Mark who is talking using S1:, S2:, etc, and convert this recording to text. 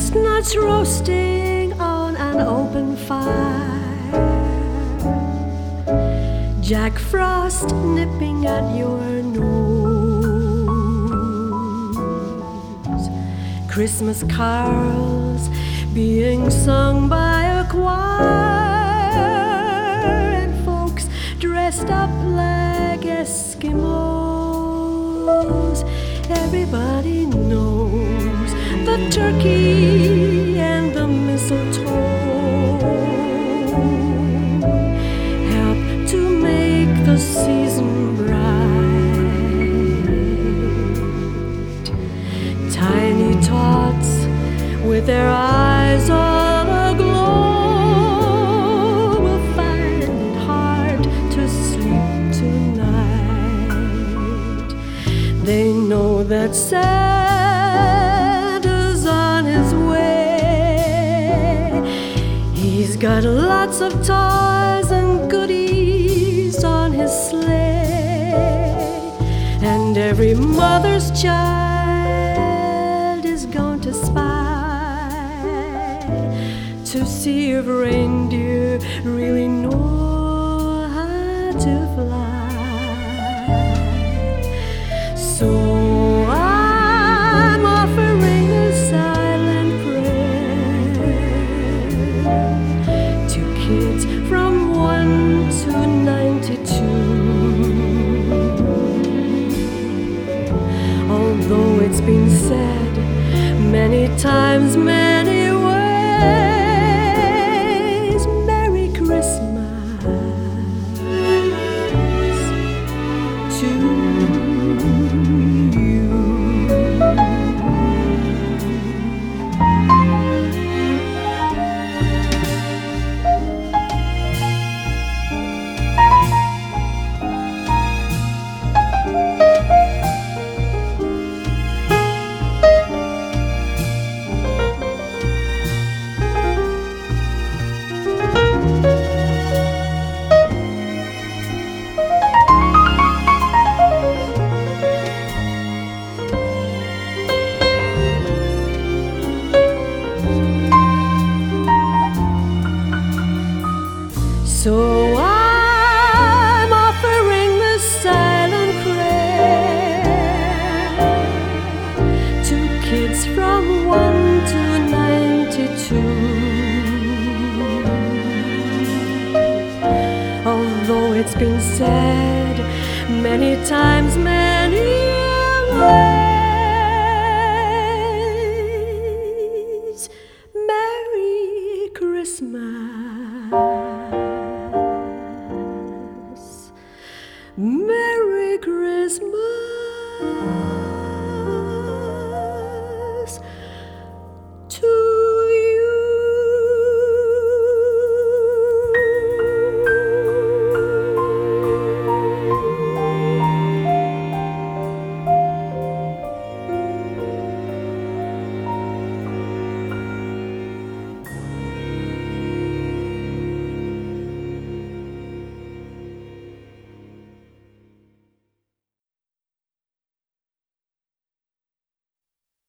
S1: chestnuts roasting on an open fire, Jack Frost nipping at your nose, Christmas carols being sung by a choir, and folks dressed up like Eskimos. Everybody knows the turkey and the mistletoe help to make the season bright. Tiny tots with their eyes all aglow will find it hard to sleep tonight. They know that Santa's on his way. He's got lots of toys and goodies on his sleigh, and every mother's child is going to spy to see if reindeer really know how to fly. So I'm offering a silent prayer to kids from 1 to 92. Although it's been said many times, many ways, Merry Christmas to So I'm offering this silent prayer to kids from 1 to 92. Although it's been said many times, many ways,